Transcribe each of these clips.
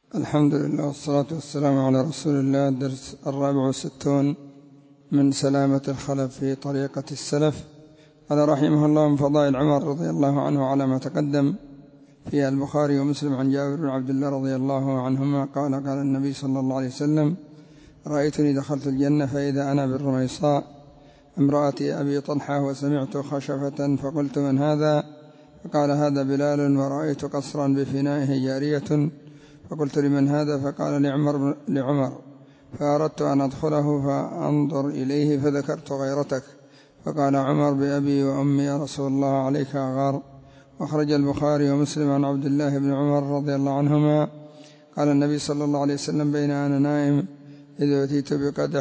الحمد لله والصلاة والسلام على رسول الله. الدرس 64 من سلامة الخلف في طريقة السلف. قال رحمه الله: من فضائل عمر رضي الله عنه على ما تقدم في البخاري ومسلم عن جابر بن عبد الله رضي الله عنهما قال: قال النبي صلى الله عليه وسلم: رأيتني دخلت الجنة فإذا أنا بالرميصاء امرأة أبي طلحة وسمعت خشفة فقلت: من هذا؟ فقال: هذا بلال. ورأيت قصرا بفنائه جارية فقلت: لمن هذا؟ فقال: لعمر. فأردت أن أدخله فأنظر إليه فذكرت غيرتك فقال عمر: بأبي وأمي يا رسول الله عليك أغار. وأخرج البخاري ومسلم عن عبد الله بن عمر رضي الله عنهما قال النبي صلى الله عليه وسلم: بين أنا نائم إذ أتيت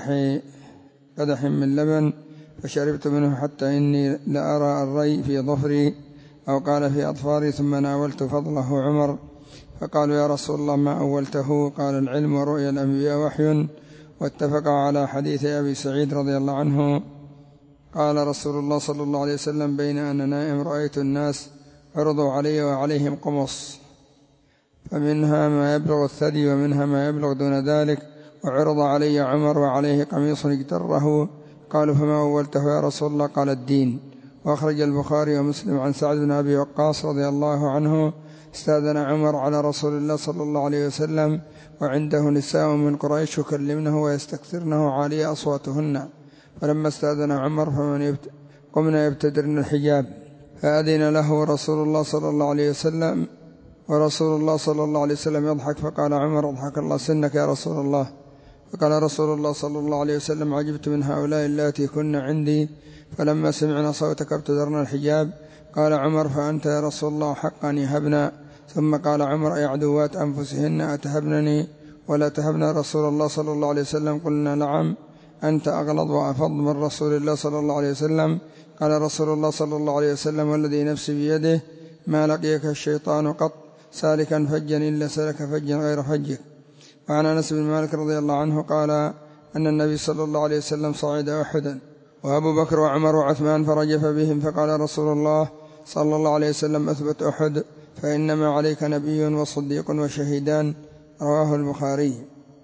بقدح من لبن فشربت منه حتى إني لأرى الري في ظفري أو قال في أظفاري، ثم ناولت فضله عمر. فقالوا: يا رسول الله ما أولته؟ قال: العلم ورؤيا الأنبياء وحي. واتفق على حديث أبي سعيد رضي الله عنه قال رسول الله صلى الله عليه وسلم: بين أنا نائم رأيت الناس عرضوا علي وعليهم قمص، فمنها ما يبلغ الثدي ومنها ما يبلغ دون ذلك، وعرض علي عمر وعليه قميص اجتره. قالوا: فما أولته يا رسول الله؟ قال: الدين. وأخرج البخاري ومسلم عن سعد بن أبي وقاص رضي الله عنه: استأذن عمر على رسول الله صلى الله عليه وسلم وعنده نساء من قريش يكلمنه ويستكثرنه عالي أصواتهن، فلما استأذن عمر قمنا يبتدرن الحجاب، فأذن له رسول الله صلى الله عليه وسلم، ورسول الله صلى الله عليه وسلم يضحك، فقال عمر: اضحك الله سنك يا رسول الله. فقال رسول الله صلى الله عليه وسلم: عجبت من هؤلاء اللاتي كن عندي، فلما سمعنا صوتك ابتدرنا الحجاب. قال عمر: فأنت يا رسول الله حقا يهبنا. ثم قال عمر: أي عدوات أنفسهن أتهبنني ولا تهبنا رسول الله صلى الله عليه وسلم؟ قلنا: نعم، أنت أغلظ وأفض من رسول الله صلى الله عليه وسلم. قال رسول الله صلى الله عليه وسلم: والذي نفسي بيده ما لقيك الشيطان قط سالكا فجا إلا سلك فجا غير فجك. وعن أنس بن مالك رضي الله عنه قال أن النبي صلى الله عليه وسلم صعد أحدا وأبو بكر وعمر وعثمان فرجف بهم، فقال رسول الله صلى الله عليه وسلم: أثبت أحد فإنما عليك نبي وصديق وشهيدان. رواه البخاري.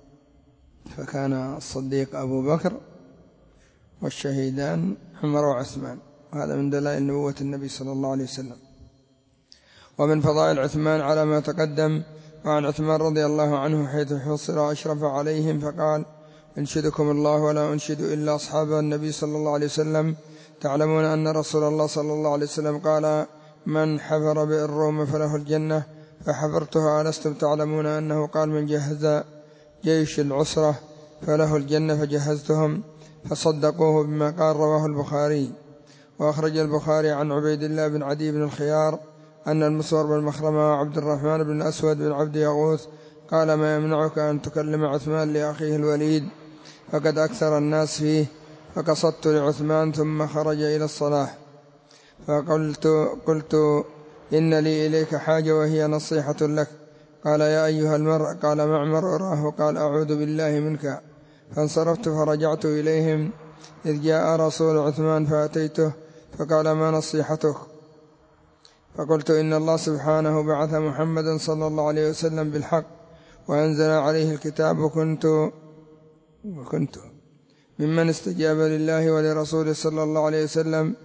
فكان الصديق أبو بكر والشهيدان عمر وعثمان، وهذا من دلائل نبوة النبي صلى الله عليه وسلم. ومن فضائل عثمان على ما تقدم. وعن عثمان رضي الله عنه حيث حصر أشرف عليهم فقال: أنشدكم الله ولا أنشد إلا أصحاب النبي صلى الله عليه وسلم. تعلمون أن رسول الله صلى الله عليه وسلم قال: من حفر بئر الروم فله الجنة، فحفرتها. ألستم تعلمون أنه قال: من جهز جيش العسرة فله الجنة، فجهزتهم، فصدقوه بما قال. رواه البخاري. وأخرج البخاري عن عبيد الله بن عدي بن الخيار أن المسور بن مخرمة وعبد الرحمن بن أسود بن عبد يغوث قال: ما يمنعك أن تكلم عثمان لأخيه الوليد؟ فقد أكثر الناس فيه. فقصدت لعثمان ثم خرج إلى الصلاة، فقلت: إن لي إليك حاجة وهي نصيحة لك. قال: يا أيها المرء؟ قال: معمر أراه. قال: أعوذ بالله منك. فانصرفت فرجعت إليهم إذ جاء رسول عثمان فأتيته فقال: ما نصيحتك؟ فقلت: إن الله سبحانه بعث محمدا صلى الله عليه وسلم بالحق وأنزل عليه الكتاب، وكنت ممن استجاب لله ولرسوله صلى الله عليه وسلم،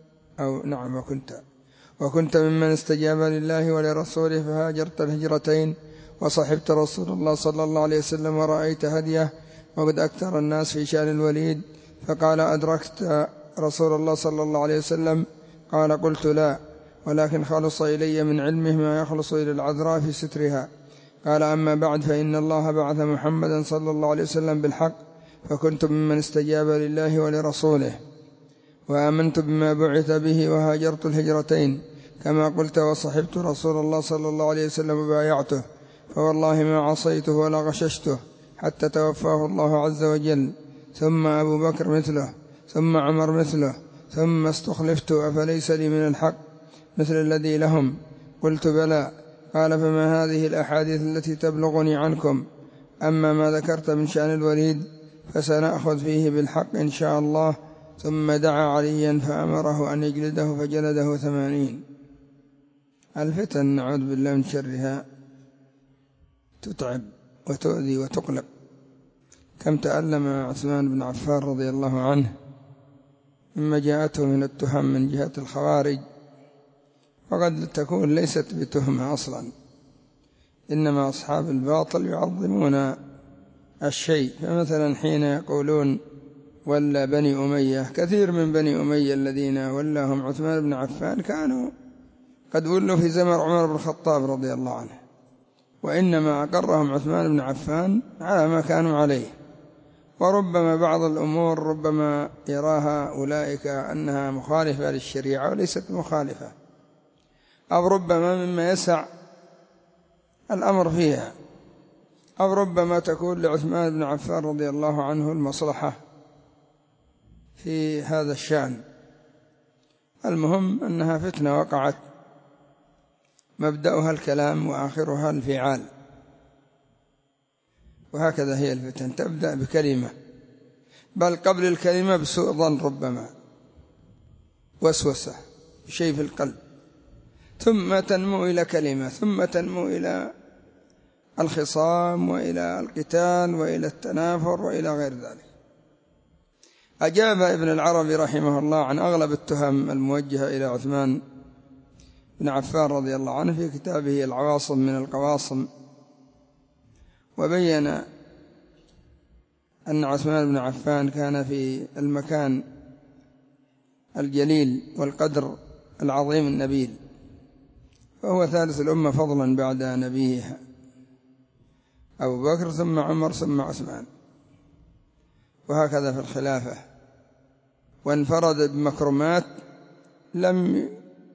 وكنت ممن استجاب لله ولرسوله، فهاجرت الهجرتين وصحبت رسول الله صلى الله عليه وسلم ورأيت هديه، وقد أكثر الناس في شأن الوليد. فقال: أدركت رسول الله صلى الله عليه وسلم؟ قال: قلت: لا، ولكن خلص إلي من علمه ما يخلص إلى العذراء في سترها. قال: أما بعد، فإن الله بعث محمدا صلى الله عليه وسلم بالحق، فكنت ممن استجاب لله ولرسوله، وآمنت بما بعث به، وهاجرت الهجرتين كما قلت، وصحبت رسول الله صلى الله عليه وسلم وبايعته، فوالله ما عصيته ولا غششته حتى توفاه الله عز وجل. ثم أبو بكر مثله، ثم عمر مثله، ثم استخلفت، أفليس لي من الحق مثل الذي لهم؟ قلت: بلى. قال: فما هذه الأحاديث التي تبلغني عنكم؟ أما ما ذكرت من شأن الوليد فسنأخذ فيه بالحق إن شاء الله. ثم دعا عليا فأمره أن يجلده، فجلده 80. الفتن نعوذ بالله من شرها تتعب وتؤذي وتقلق. كم تألم عثمان بن عفان رضي الله عنه مما جاءته من التهم من جهة الخوارج، وقد تكون ليست بتهمة أصلا، إنما أصحاب الباطل يعظمون الشيء. فمثلا حين يقولون ولا بني أمية، كثير من بني أمية الذين ولاهم عثمان بن عفان كانوا قد ولوا في زمن عمر بن الخطاب رضي الله عنه، وإنما أقرهم عثمان بن عفان على ما كانوا عليه. وربما بعض الأمور ربما يراها أولئك أنها مخالفة للشريعة وليست مخالفة، أو ربما مما يسع الأمر فيها، أو ربما تكون لعثمان بن عفان رضي الله عنه المصلحة في هذا الشأن. المهم أنها فتنة وقعت، مبدأها الكلام وآخرها الفعال، وهكذا هي الفتن، تبدأ بكلمة، بل قبل الكلمة بسوء ظن، ربما وسوسة شيء في القلب، ثم تنمو إلى كلمة، ثم تنمو إلى الخصام وإلى القتال وإلى التنافر وإلى غير ذلك. أجاب ابن العربي رحمه الله عن أغلب التهم الموجهة إلى عثمان بن عفان رضي الله عنه في كتابه العواصم من القواصم، وبين أن عثمان بن عفان كان في المكان الجليل والقدر العظيم النبيل، وهو ثالث الأمة فضلا بعد نبيها أبو بكر ثم عمر ثم عثمان، وهكذا في الخلافة. وانفرد بمكرمات لم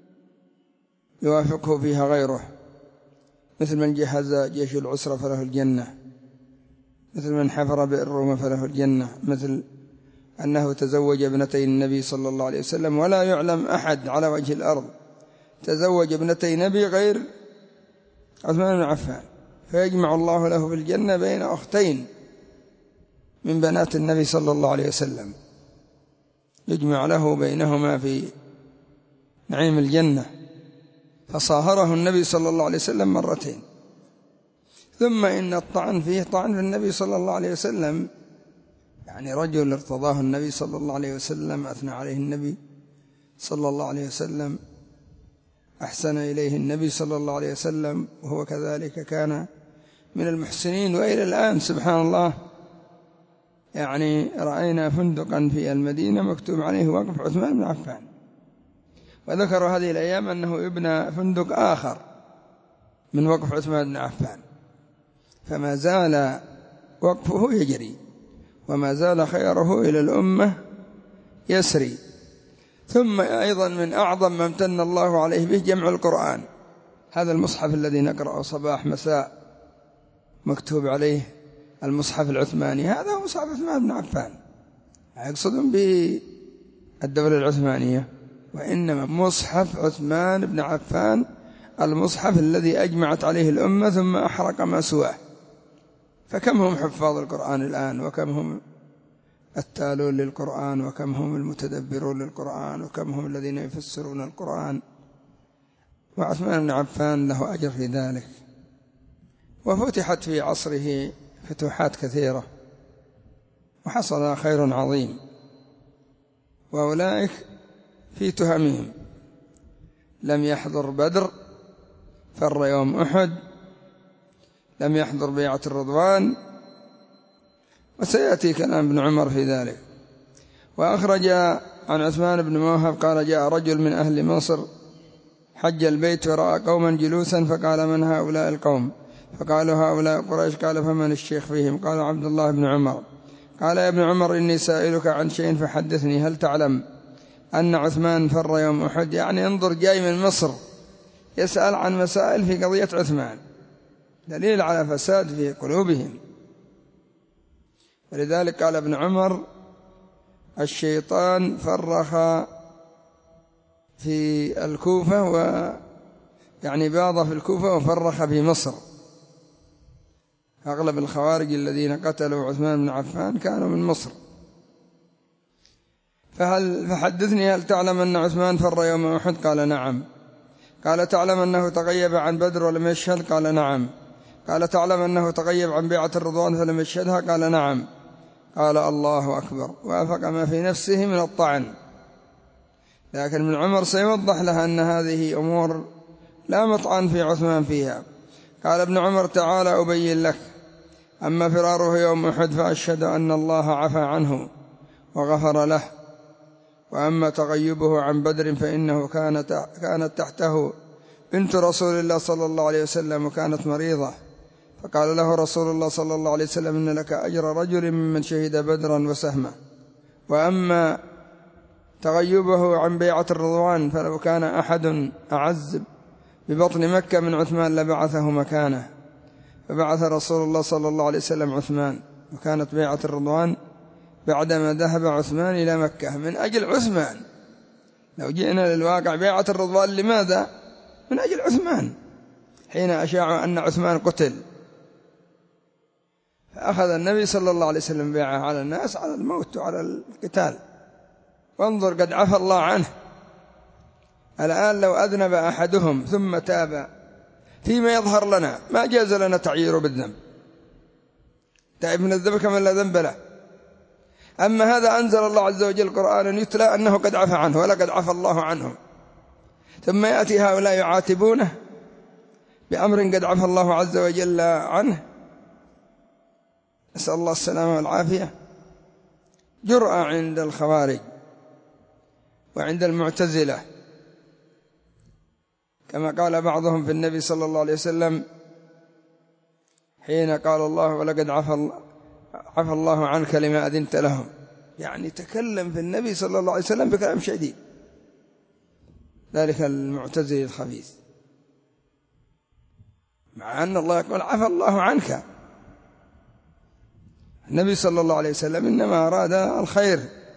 يوافقه فيها غيره، مثل من جهز جيش العسرة فله الجنة، مثل من حفر بئر روما فله الجنة، مثل أنه تزوج ابنتي النبي صلى الله عليه وسلم، ولا يعلم أحد على وجه الأرض تزوج ابنتي نبي غير عثمان بن عفان، فيجمع الله له في الجنة بين أختين من بنات النبي صلى الله عليه وسلم، يجمع له بينهما في نعيم الجنة، فصاهره النبي صلى الله عليه وسلم مرتين. ثم إن الطعن فيه طعن في النبي صلى الله عليه وسلم، يعني رجل ارتضاه النبي صلى الله عليه وسلم، أثنى عليه النبي صلى الله عليه وسلم، أحسن إليه النبي صلى الله عليه وسلم، وهو كذلك كان من المحسنين. وإلى الآن سبحان الله يعني رأينا فندقا في المدينة مكتوب عليه وقف عثمان بن عفان، وذكروا هذه الأيام أنه يبنى فندق آخر من وقف عثمان بن عفان، فما زال وقفه يجري، وما زال خيره إلى الأمة يسري. ثم أيضا من أعظم ما امتن الله عليه به جمع القرآن، هذا المصحف الذي نقرأه صباح مساء مكتوب عليه المصحف العثماني، هذا هو مصحف عثمان بن عفان، يقصدون بالدولة العثمانية، وإنما مصحف عثمان بن عفان، المصحف الذي أجمعت عليه الأمة ثم أحرق ما سواه. فكم هم حفاظ القرآن الآن، وكم هم التالون للقرآن، وكم هم المتدبرون للقرآن، وكم هم الذين يفسرون القرآن، وعثمان بن عفان له أجر في ذلك. وفتحت في عصره فتوحات كثيرة، وحصل خير عظيم. وأولئك في تهمهم لم يحضر بدر، فر يوم أحد، لم يحضر بيعة الرضوان، وسيأتي كلام ابن عمر في ذلك. وأخرج عن عثمان بن موهب قال جاء رجل من أهل مصر حج البيت ورأى قوما جلوسا، فقال من هؤلاء القوم؟ فقالوا هؤلاء قريش. قال فمن الشيخ فيهم؟ قال عبد الله بن عمر. قال يا ابن عمر إني سائلك عن شيء فحدثني، هل تعلم أن عثمان فر يوم أحد؟ يعني انظر، جاي من مصر يسأل عن مسائل في قضية عثمان، دليل على فساد في قلوبهم. ولذلك قال ابن عمر الشيطان فرخ في الكوفة، ويعني باض في الكوفة وفرخ في مصر. أغلب الخوارج الذين قتلوا عثمان بن عفان كانوا من مصر. فحدثني هل تعلم أن عثمان فر يوم أحد؟ قال نعم. قال تعلم أنه تغيب عن بدر ولم يشهد؟ قال نعم. قال تعلم أنه تغيب عن بيعة الرضوان فلم يشهدها؟ قال نعم. قال الله أكبر، وافق ما في نفسه من الطعن. لكن ابن عمر سيوضح لها أن هذه أمور لا مطعن في عثمان فيها. قال ابن عمر تعالى أبين لك، أما فراره يوم أحد فأشهد أن الله عفى عنه وغفر له، وأما تغيبه عن بدر فإنه كانت تحته بنت رسول الله صلى الله عليه وسلم وكانت مريضة، فقال له رسول الله صلى الله عليه وسلم إن لك أجر رجل ممن شهد بدرا وسهمه. وأما تغيبه عن بيعة الرضوان فلو كان أحد أعز ببطن مكة من عثمان لبعثه مكانه، فبعث رسول الله صلى الله عليه وسلم عثمان، وكانت بيعة الرضوان بعدما ذهب عثمان إلى مكة من أجل عثمان. لو جئنا للواقع بيعة الرضوان لماذا؟ من أجل عثمان، حين أشاعوا أن عثمان قتل، فأخذ النبي صلى الله عليه وسلم بيعه على الناس على الموت وعلى القتال. وانظر قد عفى الله عنه. الآن لو أذنب أحدهم ثم تاب فيما يظهر لنا ما جاز لنا تعييره بالذنب، تائب من الذنب كمن لا ذنب له. أما هذا أنزل الله عز وجل قرآنا يتلى أنه قد عفى عنه ولقد عفى الله عنهم، ثم يأتي هؤلاء يعاتبونه بأمر قد عفى الله عز وجل عنه. نسأل الله السلامة والعافية. جرأة عند الخوارج وعند المعتزلة، كما قال بعضهم في النبي صلى الله عليه وسلم حين قال الله ولقد عفى الله عنك لما أذنت لهم، يعني تكلم في النبي صلى الله عليه وسلم بكلام شديد، ذلك المعتزلي الخبيث، مع أن الله يقول عفى الله عنك. النبي صلى الله عليه وسلم إنما أراد الخير،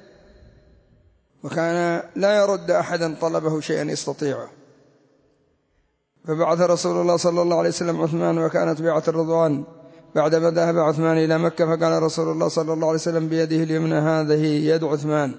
وكان لا يرد أحدا طلبه شيئا يستطيعه. فبعث رسول الله صلى الله عليه وسلم عثمان، وكانت بيعة الرضوان بعدما ذهب عثمان إلى مكة، فقال رسول الله صلى الله عليه وسلم بيده اليمنى هذه يد عثمان،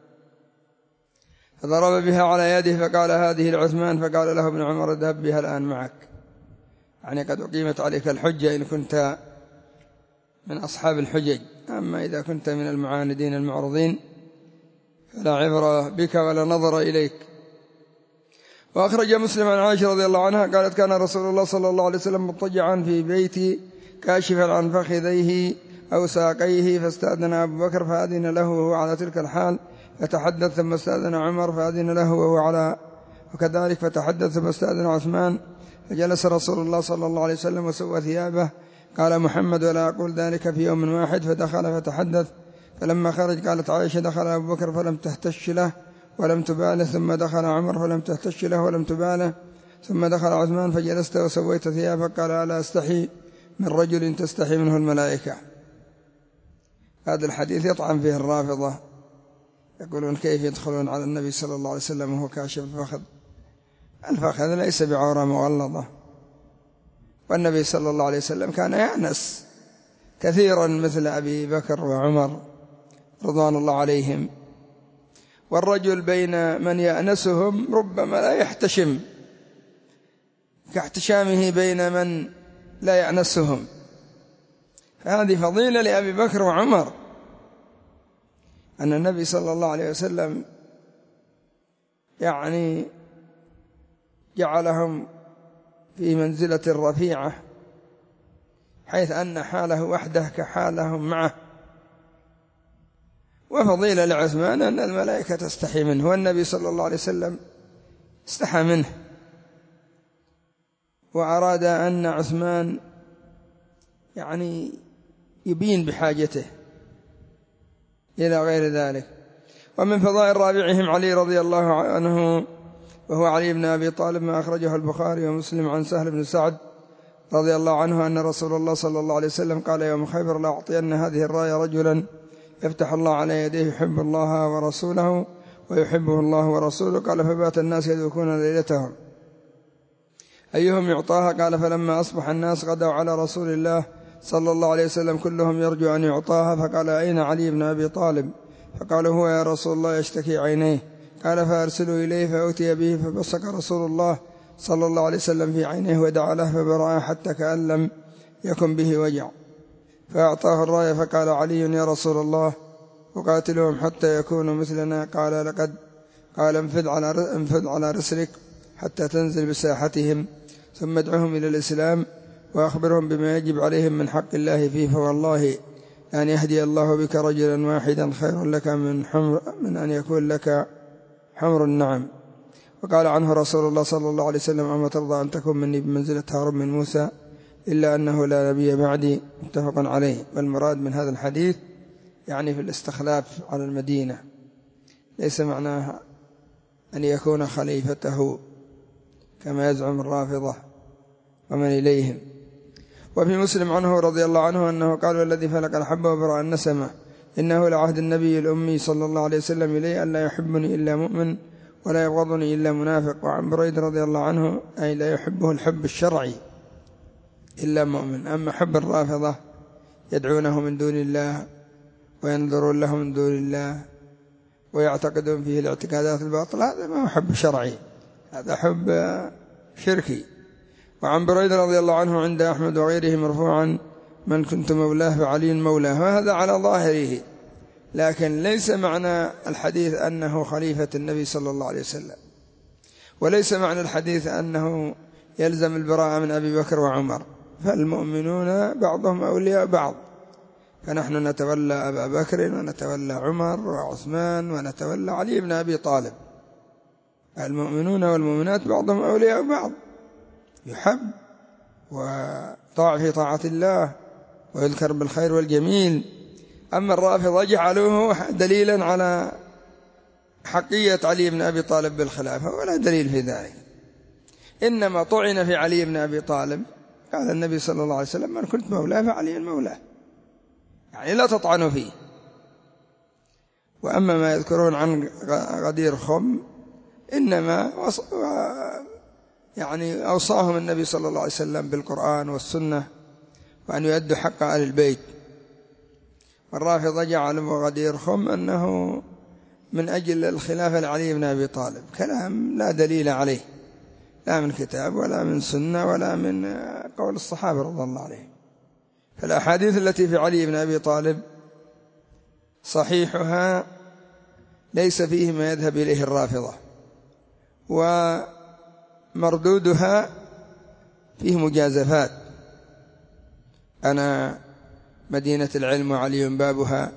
فضرب بها على يده فقال هذه لعثمان، فقال له ابن عمر اذهب بها الآن معك، يعني قد أقيمت عليك الحجة إن كنت من أصحاب الحجج، أما إذا كنت من المعاندين المعرضين فلا عبرة بك ولا نظر إليك. وأخرج مسلم عن عائشة رضي الله عنها قالت كان رسول الله صلى الله عليه وسلم مضطجعا في بيتي كاشفا عن فخذيه أو ساقيه، فاستأذن أبو بكر فأذن له وهو على تلك الحال فتحدث، ثم استأذن عمر فأذن له وهو على وكذلك فتحدث، ثم استأذن عثمان، فجلس رسول الله صلى الله عليه وسلم وسوى ثيابه. قال محمد ولا أقول ذلك في يوم واحد، فدخل فتحدث، فلما خرج قالت عائشة دخل أبو بكر فلم تهتش له ولم تباله، ثم دخل عمر فلم تهتش له ولم تباله، ثم دخل عثمان فجلست وسويت ثيابك. قال ألا أستحي من رجل تستحي منه الملائكة. هذا الحديث يطعن فيه الرافضة، يقولون كيف يدخلون على النبي صلى الله عليه وسلم وهو كاشف الفخذ؟ الفخذ ليس بعورة مغلظة، والنبي صلى الله عليه وسلم كان يأنس كثيرا مثل أبي بكر وعمر رضوان الله عليهم، والرجل بين من يأنسهم ربما لا يحتشم كاحتشامه بين من لا يأنسهم، فهذه فضيلة لأبي بكر وعمر، أن النبي صلى الله عليه وسلم يعني جعلهم في منزلة رفيعة، حيث أن حاله وحده كحالهم معه. وفضيلة لعثمان أن الملائكة تستحي منه، والنبي صلى الله عليه وسلم استحى منه، وأراد أن عثمان يعني يبين بحاجته إلى غير ذلك. ومن فضائل رابعهم علي رضي الله عنه وهو علي بن أبي طالب، ما أخرجه البخاري ومسلم عن سهل بن سعد رضي الله عنه أن رسول الله صلى الله عليه وسلم قال يوم خيبر لا أعطين هذه الراية رجلا يفتح الله على يديه يحب الله ورسوله ويحبه الله ورسوله. قال فبات الناس يذوقون ليلتهم أيهم يعطاها. قال فلما أصبح الناس غدوا على رسول الله صلى الله عليه وسلم كلهم يرجو أن يعطاها، فقال أين علي بن أبي طالب؟ فقالوا هو يا رسول الله يشتكي عينيه. قال فأرسلوا إليه فأتي به، فبصق رسول الله صلى الله عليه وسلم في عينيه ودعا له فبرأ حتى كأن لم يكن به وجع، فأعطاه الراية فقال علي يا رسول الله أقاتلهم حتى يكونوا مثلنا؟ قال انفذ على رسلك حتى تنزل بساحتهم، ثم ادعهم إلى الإسلام وأخبرهم بما يجب عليهم من حق الله فيه، فوالله أن يهدي الله بك رجلا واحدا خير لك من أن يكون لك حمر النعم. وقال عنه رسول الله صلى الله عليه وسلم أما ترضى أن تكون مني بمنزلة هارون من موسى إلا أنه لا نبي بعدي، متفق عليه. والمراد من هذا الحديث يعني في الاستخلاف على المدينة، ليس معناها أن يكون خليفته كما يزعم الرافضة ومن إليهم. وفي مسلم عنه رضي الله عنه أنه قال والذي فلق الحبة وبرأ النسمة إنه لعهد النبي الأمي صلى الله عليه وسلم إليه أن لا يحبني إلا مؤمن ولا يبغضني إلا منافق. وعن بريد رضي الله عنه أي لا يحبه الحب الشرعي إلا مؤمن. أما حب الرافضة يدعونه من دون الله وينظرون له من دون الله ويعتقدون فيه الاعتقادات الباطلة، هذا ما هو حب شرعي، هذا حب شركي. وعن بريد رضي الله عنه عند أحمد وغيره مرفوعا من كنت مولاه فعلي مولاه، وهذا على ظاهره، لكن ليس معنى الحديث أنه خليفة النبي صلى الله عليه وسلم، وليس معنى الحديث أنه يلزم البراءة من أبي بكر وعمر، فالمؤمنون بعضهم أولياء بعض، فنحن نتولى أبا بكر ونتولى عمر وعثمان ونتولى علي بن أبي طالب. المؤمنون والمؤمنات بعضهم أولياء بعض، يحب وطاع في طاعة الله ويذكر بالخير والجميل. أما الرافضة جعلوه دليلا على حقية علي بن أبي طالب بالخلافة، ولا دليل في ذلك، إنما طعن في علي بن أبي طالب. قال النبي صلى الله عليه وسلم من كنت مولاه فعلي مولاه، يعني لا تطعنوا فيه. وأما ما يذكرون عن غدير خم إنما يعني أوصاهم النبي صلى الله عليه وسلم بالقرآن والسنة وأن يؤدوا حق آل البيت. والرافضة جعلوا غدير خم أنه من أجل الخلافة لعلي بن أبي طالب، كلام لا دليل عليه، لا من كتاب ولا من سنة ولا من قول الصحابة رضي الله عليهم. فالأحاديث التي في علي بن أبي طالب صحيحها ليس فيه ما يذهب إليه الرافضة، ومردودها فيه مجازفات: أنا مدينة العلم وعلي بابها،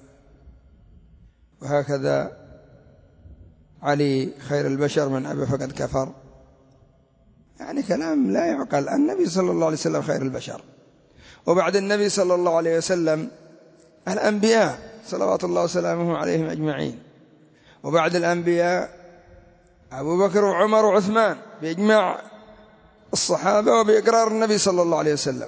وهكذا علي خير البشر من أبى فقد كفر. يعني كلام لا يعقل. النبي صلى الله عليه وسلم خير البشر، وبعد النبي صلى الله عليه وسلم الأنبياء صلوات الله وسلامه عليهم أجمعين، وبعد الأنبياء أبو بكر وعمر وعثمان بإجماع الصحابة وبإقرار النبي صلى الله عليه وسلم،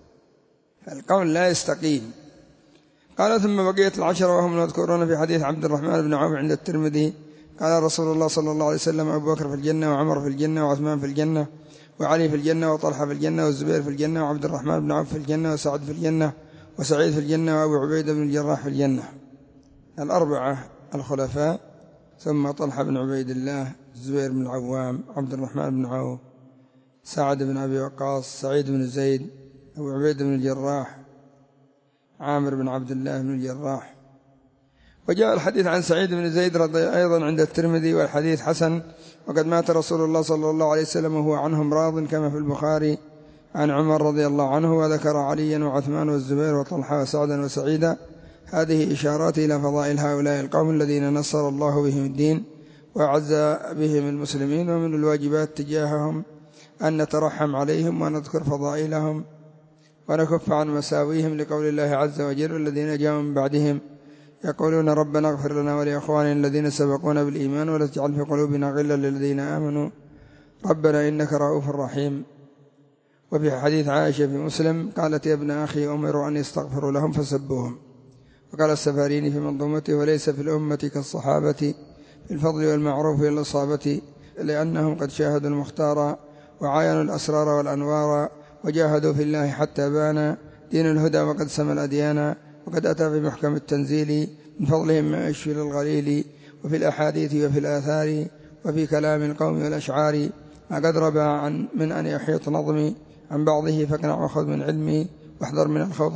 القول لا يستقيم. قال ثم بقية العشرة وهم المذكورون في حديث عبد الرحمن بن عوف عند الترمذي قال رسول الله صلى الله عليه وسلم أبو بكر في الجنة وعمر في الجنة وعثمان في الجنة وعلي في الجنة وطلحة في الجنة والزبير في الجنة وعبد الرحمن بن عوف في الجنة وسعد في الجنة وسعيد في الجنة وأبو عبيدة بن الجراح في الجنة. الأربعة الخلفاء، ثم طلحة بن عبيد الله، الزبير بن العوام، عبد الرحمن بن عوف، سعد بن أبي وقاص، سعيد بن زيد، أبو عبيدة بن الجراح، عامر بن عبد الله بن الجراح. وجاء الحديث عن سعيد بن زيد أيضا عند الترمذي والحديث حسن. وقد مات رسول الله صلى الله عليه وسلم وهو عنهم راض كما في البخاري عن عمر رضي الله عنه، وذكر عليا وعثمان والزبير وطلحة وسعدا وسعيدا. هذه إشارات إلى فضائل هؤلاء القوم الذين نصر الله بهم الدين وأعز بهم المسلمين، ومن الواجبات تجاههم أن نترحم عليهم ونذكر فضائلهم ونكف عن مساويهم، لقول الله عز وجل والذين جاءوا من بعدهم يقولون ربنا اغفر لنا ولإخواننا الذين سبقونا بالإيمان ولا تجعل في قلوبنا غلا للذين آمنوا ربنا إنك رؤوف رحيم. وفي حديث عائشة في مسلم قالت يا ابن أخي أمروا أن يستغفروا لهم فسبوهم. وقال السفاريني في منظومته وليس في الأمة كالصحابة في الفضل والمعروف والإصابة، لأنهم قد شاهدوا المختار وعاينوا الأسرار والأنوار وجاهدوا في الله حتى بان دين الهدى وقد سمى الأديان، وقد أتى في محكم التنزيل من فضلهم ما يشفي للغليل، وفي الأحاديث وفي الآثار وفي كلام القوم والأشعار ما قد ربى من أن يحيط نظمي عن بعضه فاقنع وخذ من علمي واحذر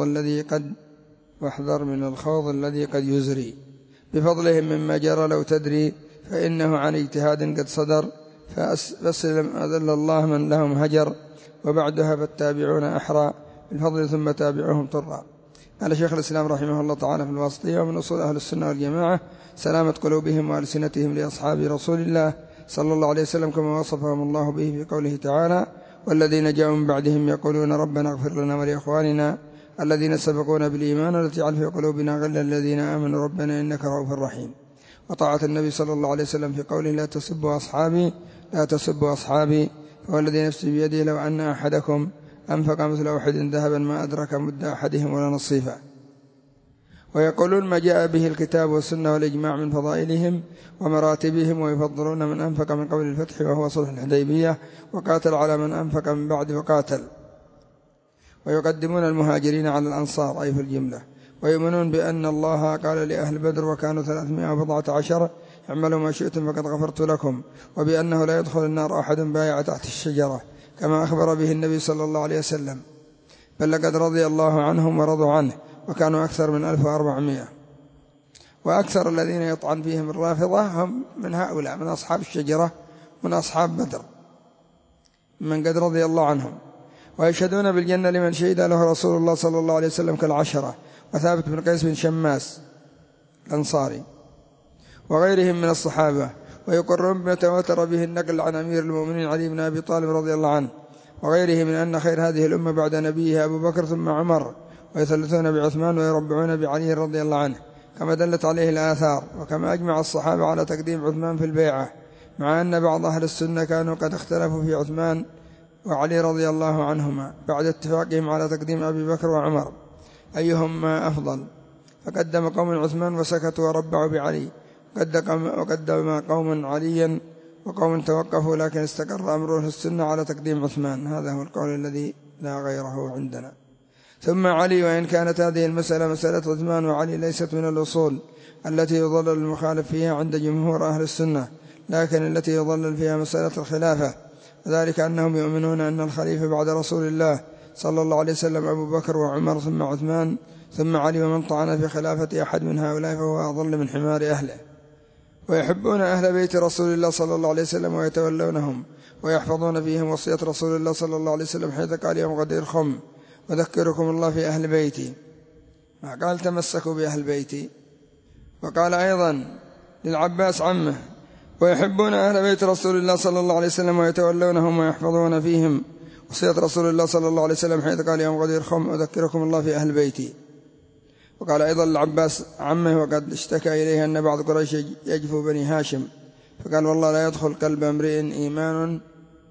من الخوض الذي قد يزري بفضلهم مما جرى لو تدري فإنه عن اجتهاد قد صدر فأسلم أذل الله من لهم هجر وبعدها فالتابعون أحرى بالفضل ثم تابعوهم طرا. قال شيخ الإسلام رحمه الله تعالى في الواسطية: ومن أصول أهل السنة والجماعة سلامة قلوبهم وألسنتهم لأصحاب رسول الله صلى الله عليه وسلم كما وصفهم الله به في قوله تعالى: والذين جاءوا من بعدهم يقولون ربنا اغفر لنا ولإخواننا الذين سبقونا بالإيمان ولا تجعل في قلوبنا غلا للذين آمنوا ربنا إنك رؤوف رحيم. وطاعة النبي صلى الله عليه وسلم في قوله: لا تسبوا أصحابي فهو الذي نفسي بيده لو أن أحدكم أنفق مثل أحد ذهبا ما أدرك مد أحدهم ولا نصيفا. ويقولون ما جاء به الكتاب والسنة والإجماع من فضائلهم ومراتبهم، ويفضلون من أنفق من قبل الفتح وهو صلح الحديبية وقاتل على من أنفق من بعد وقاتل، ويقدمون المهاجرين على الأنصار أي في الجملة، ويؤمنون بأن الله قال لأهل بدر وكانوا 314: اعملوا ما شئتم فقد غفرت لكم، وبأنه لا يدخل النار أحد بايع تحت الشجرة كما أخبر به النبي صلى الله عليه وسلم، بل لقد رضي الله عنهم ورضوا عنه، وكانوا أكثر من 1400. وأكثر الذين يطعن فيهم الرافضة هم من هؤلاء، من أصحاب الشجرة، من أصحاب بدر، من قد رضي الله عنهم. ويشهدون بالجنة لمن شهد له رسول الله صلى الله عليه وسلم كالعشرة وثابت بن قيس بن شماس الأنصاري وغيرهم من الصحابة. ويقرون بما تواتر به النقل عن أمير المؤمنين علي بن أبي طالب رضي الله عنه وغيره من أن خير هذه الأمة بعد نبيها أبو بكر ثم عمر، ويثلثون بعثمان ويربعون بعلي رضي الله عنه كما دلت عليه الآثار. وكما أجمع الصحابة على تقديم عثمان في البيعة، مع أن بعض أهل السنة كانوا قد اختلفوا في عثمان وعلي رضي الله عنهما بعد اتفاقهم على تقديم أبي بكر وعمر أيهما أفضل، فقدم قوم عثمان وسكتوا وربعوا بعلي، وقدم قوم عليا وقوم توقفوا لكن استقر أمره السنة على تقديم عثمان. هذا هو القول الذي لا غيره عندنا. ثم علي، وإن كانت هذه المسألة مسألة عثمان وعلي ليست من الأصول التي يضلل المخالف فيها عند جمهور أهل السنة، لكن التي يضلل فيها مسألة الخلافة، وذلك أنهم يؤمنون أن الخليفة بعد رسول الله صلى الله عليه وسلم أبو بكر وعمر ثم عثمان ثم علي، ومن طعن في خلافة أحد من هؤلاء فهو أضل من حمار أهله. ويحبون أهل بيت رسول الله صلى الله عليه وسلم ويتولونهم ويحفظون فيهم وصية رسول الله صلى الله عليه وسلم، حيث قال: يوم غدير خم وذكركم الله في أهل بيتي، ما قال تمسكوا بأهل بيتي. وقال أيضا للعباس عمه: ويحبون أهل بيت رسول الله صلى الله عليه وسلم ويتولونهم ويحفظون فيهم وصية رسول الله صلى الله عليه وسلم، حيث قال: يوم غدير خم وذكركم الله في أهل بيتي. وقال أيضا العباس عمه وقد اشتكى إليه أن بعض قريش يجفو بني هاشم، فقال: والله لا يدخل قلب امرئ إيمان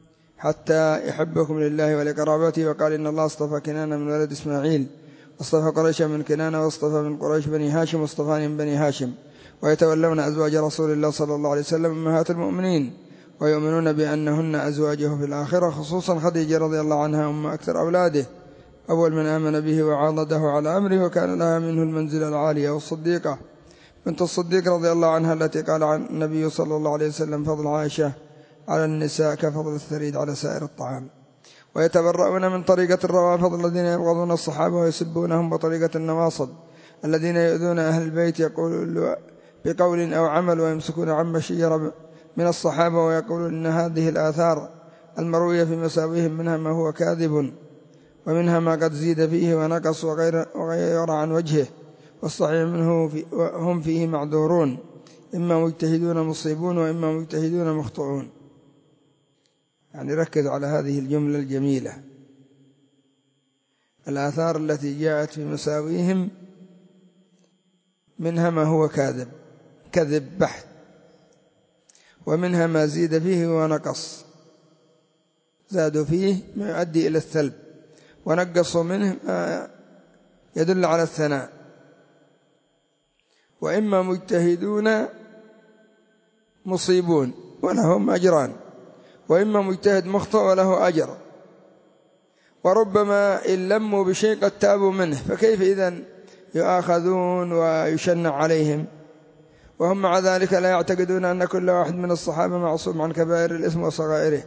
حتى يحبكم لله ولقرابته. وقال: إن الله اصطفى كنانة من ولد إسماعيل، واصطفى قريش من كنانة، واصطفى من قريش بني هاشم، واصطفاني من بني هاشم. ويتولون أزواج رسول الله صلى الله عليه وسلم أمهات المؤمنين، ويؤمنون بأنهن أزواجه في الآخرة، خصوصا خديجة رضي الله عنها أم أكثر أولاده، أول من آمن به وعاضده على أمره، وكان لها منه المنزلة العالية. والصديقة بنت الصديق رضي الله عنها التي قال عن النبي صلى الله عليه وسلم: فضل عائشة على النساء كفضل الثريد على سائر الطعام. ويتبرؤون من طريقة الروافض الذين يبغضون الصحابة ويسبونهم، وطريقة النواصب الذين يؤذون أهل البيت يقول بقول أو عمل ويمسكون عما شجر من الصحابة، ويقولون إن هذه الآثار المروية في مساويهم منها ما هو كاذب ومنها ما قد زيد فيه ونقص وغير عن وجهه، والصحيح منه هم فيه معذورون، إما مجتهدون مصيبون وإما مجتهدون مخطئون. يعني ركز على هذه الجملة الجميلة: الآثار التي جاءت في مساويهم منها ما هو كذب بحت، ومنها ما زيد فيه ونقص، زادوا فيه ما يؤدي إلى الثلب، ونقصوا منه ما يدل على الثناء. وإما مجتهدون مصيبون ولهم أجران، وإما مجتهد مخطئ وله أجر. وربما إن لموا بشيء قد تابوا منه، فكيف إذن يؤاخذون ويشنع عليهم وهم مع ذلك لا يعتقدون أن كل واحد من الصحابة معصوم عن كبائر الإثم وصغائره،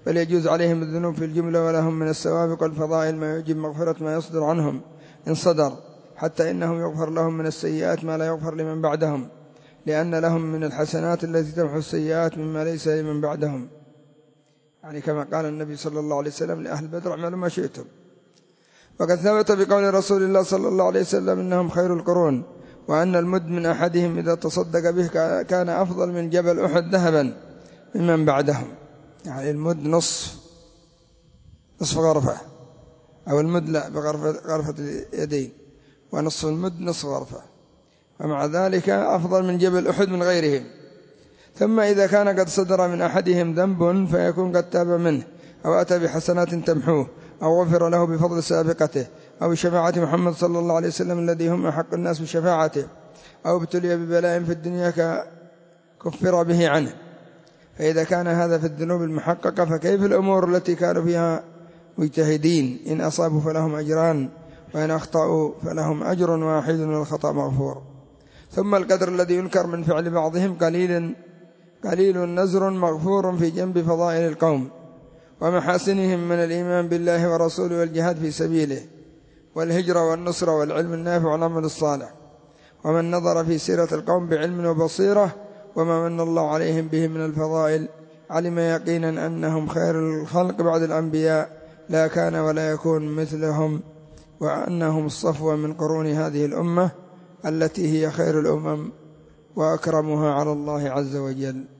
بل يجوز عليهم الذنوب في الجملة، ولهم من السوابق والفضائل ما يوجب مغفرة ما يصدر عنهم إن صدر، حتى إنهم يغفر لهم من السيئات ما لا يغفر لمن بعدهم، لأن لهم من الحسنات التي تمحو السيئات مما ليس لمن بعدهم، يعني كما قال النبي صلى الله عليه وسلم لأهل بدر: اعملوا ما شئتم. وقد ثبت بقول رسول الله صلى الله عليه وسلم: إنهم خير القرون، وأن المد من أحدهم إذا تصدق به كان أفضل من جبل أحد ذهبا ممن بعدهم. يعني المد نصف غرفة، أو المد لا بغرفة اليدين، ونصف المد نصف غرفة، ومع ذلك أفضل من جبل أحد من غيرهم. ثم إذا كان قد صدر من أحدهم ذنب فيكون قد تاب منه، أو أتى بحسنات تمحوه، أو غفر له بفضل سابقته، أو بشفاعة محمد صلى الله عليه وسلم الذي هم أحق الناس بشفاعته، أو ابتلي ببلاء في الدنيا كفر به عنه. فإذا كان هذا في الذنوب المحققة، فكيف الأمور التي كانوا فيها مجتهدين؟ إن أصابوا فلهم أجران، وإن أخطأوا فلهم أجر واحد والخطأ مغفور. ثم القدر الذي ينكر من فعل بعضهم قليل نزر مغفور في جنب فضائل القوم ومحاسنهم من الإيمان بالله ورسوله والجهاد في سبيله والهجرة والنصرة والعلم النافع والعمل الصالح. ومن نظر في سيرة القوم بعلم وبصيرة وما من الله عليهم به من الفضائل علم يقينا أنهم خير الخلق بعد الأنبياء، لا كان ولا يكون مثلهم، وأنهم الصفوة من قرون هذه الأمة التي هي خير الأمم وأكرمها على الله عز وجل.